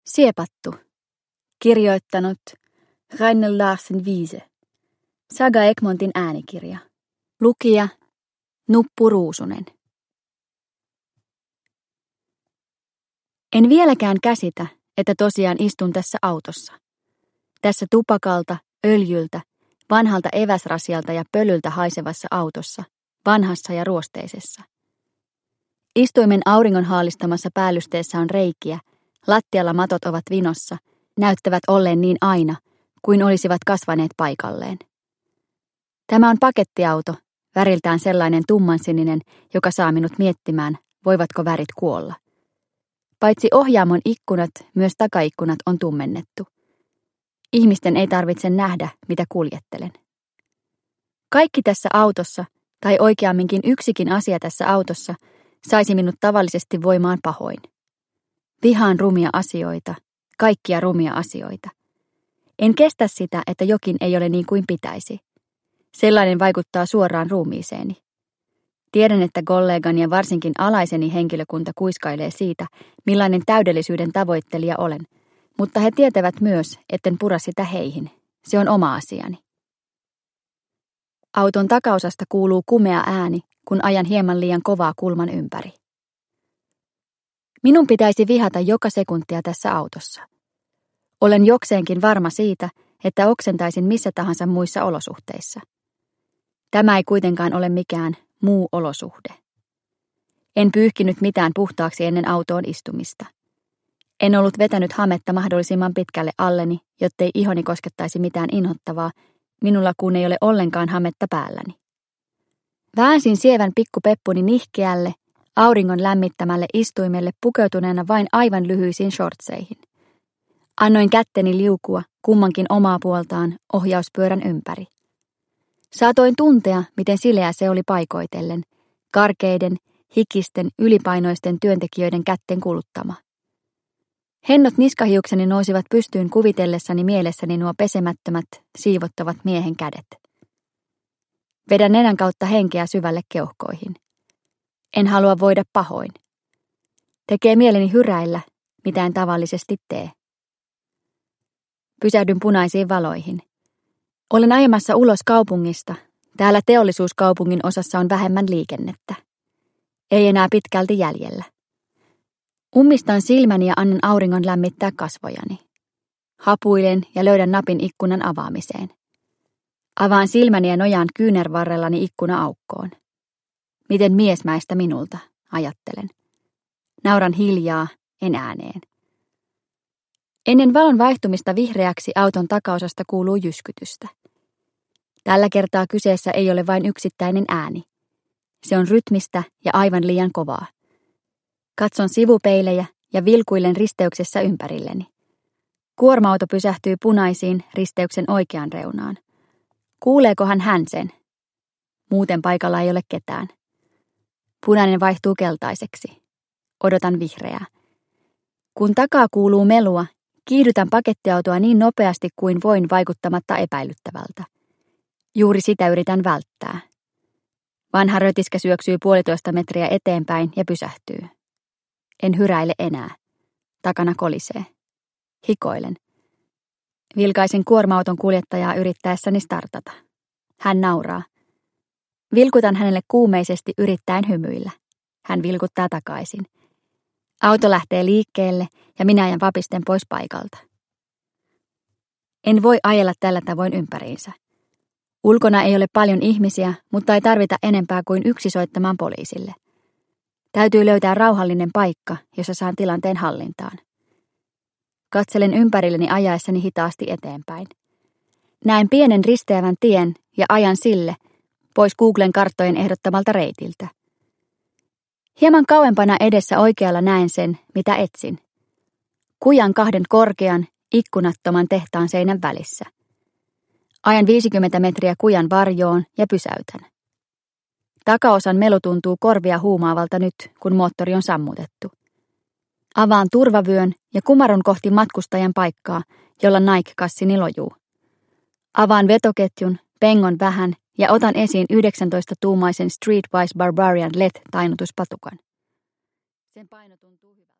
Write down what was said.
Siepattu. Kirjoittanut Rainer Larsen Wiese. Saga Egmontin äänikirja. Lukija Nuppu Ruusunen. En vieläkään käsitä, että tosiaan istun tässä autossa. Tässä tupakalta, öljyltä, vanhalta eväsrasialta ja pölyltä haisevassa autossa, vanhassa ja ruosteisessa. Istuimen auringon haalistamassa päällysteessä on reikiä, lattialla matot ovat vinossa, näyttävät olleen niin aina, kuin olisivat kasvaneet paikalleen. Tämä on pakettiauto, väriltään sellainen tummansininen, joka saa minut miettimään, voivatko värit kuolla. Paitsi ohjaamon ikkunat, myös takaikkunat on tummennettu. Ihmisten ei tarvitse nähdä, mitä kuljettelen. Kaikki tässä autossa, tai oikeamminkin yksikin asia tässä autossa, saisi minut tavallisesti voimaan pahoin. Vihaan rumia asioita, kaikkia rumia asioita. En kestä sitä, että jokin ei ole niin kuin pitäisi. Sellainen vaikuttaa suoraan ruumiiseeni. Tiedän, että kollegani ja varsinkin alaiseni henkilökunta kuiskailee siitä, millainen täydellisyyden tavoittelija olen, mutta he tietävät myös, etten pura sitä heihin. Se on oma asiani. Auton takaosasta kuuluu kumea ääni, kun ajan hieman liian kovaa kulman ympäri. Minun pitäisi vihata joka sekuntia tässä autossa. Olen jokseenkin varma siitä, että oksentaisin missä tahansa muissa olosuhteissa. Tämä ei kuitenkaan ole mikään muu olosuhde. En pyyhkinyt mitään puhtaaksi ennen autoon istumista. En ollut vetänyt hametta mahdollisimman pitkälle alleni, jottei ihoni koskettaisi mitään inhottavaa, minulla kun ei ole ollenkaan hametta päälläni. Väänsin sievän pikkupeppuni nihkeälle, auringon lämmittämälle istuimelle pukeutuneena vain aivan lyhyisiin shortseihin. Annoin kätteni liukua kummankin omaa puoltaan ohjauspyörän ympäri. Saatoin tuntea, miten sileä se oli paikoitellen, karkeiden, hikisten, ylipainoisten työntekijöiden kätten kuluttama. Hennot niskahiukseni nousivat pystyyn kuvitellessani mielessäni nuo pesemättömät, siivottavat miehen kädet. Vedän nenän kautta henkeä syvälle keuhkoihin. En halua voida pahoin. Tekee mieleni hyräillä, mitä en tavallisesti tee. Pysähdyn punaisiin valoihin. Olen ajamassa ulos kaupungista. Täällä teollisuuskaupungin osassa on vähemmän liikennettä. Ei enää pitkälti jäljellä. Ummistan silmäni ja annan auringon lämmittää kasvojani. Hapuilen ja löydän napin ikkunan avaamiseen. Avaan silmäni ja nojaan kyynärvarrellani ikkuna-aukkoon. Miten miesmäistä minulta, ajattelen. Nauran hiljaa, en ääneen. Ennen valon vaihtumista vihreäksi auton takaosasta kuuluu jyskytystä. Tällä kertaa kyseessä ei ole vain yksittäinen ääni. Se on rytmistä ja aivan liian kovaa. Katson sivupeilejä ja vilkuilen risteyksessä ympärilleni. Kuorma-auto pysähtyy punaisiin risteyksen oikeaan reunaan. Kuuleekohan hän sen? Muuten paikalla ei ole ketään. Punainen vaihtuu keltaiseksi. Odotan vihreää. Kun takaa kuuluu melua, kiihdytän pakettiautoa niin nopeasti kuin voin vaikuttamatta epäilyttävältä. Juuri sitä yritän välttää. Vanha rötiskä syöksyy 1,5 metriä eteenpäin ja pysähtyy. En hyräile enää. Takana kolisee. Hikoilen. Vilkaisen kuorma-auton kuljettajaa yrittäessäni startata. Hän nauraa. Vilkutan hänelle kuumeisesti yrittäen hymyillä. Hän vilkuttaa takaisin. Auto lähtee liikkeelle ja minä ajan vapisten pois paikalta. En voi ajella tällä tavoin ympäriinsä. Ulkona ei ole paljon ihmisiä, mutta ei tarvita enempää kuin yksi soittamaan poliisille. Täytyy löytää rauhallinen paikka, jossa saan tilanteen hallintaan. Katselen ympärilleni ajaessani hitaasti eteenpäin. Näen pienen risteävän tien ja ajan sille, pois Googlen karttojen ehdottamalta reitiltä. Hieman kauempana edessä oikealla näen sen, mitä etsin. Kujan 2 korkean, ikkunattoman tehtaan seinän välissä. Ajan 50 metriä kujan varjoon ja pysäytän. Takaosan melu tuntuu korvia huumaavalta nyt, kun moottori on sammutettu. Avaan turvavyön ja kumarun kohti matkustajan paikkaa, jolla Nike-kassini lojuu. Avaan vetoketjun, pengon vähän ja otan esiin 19-tuumaisen Streetwise Barbarian LED-tainnutuspatukan. Sen paino tuntuu hyvältä.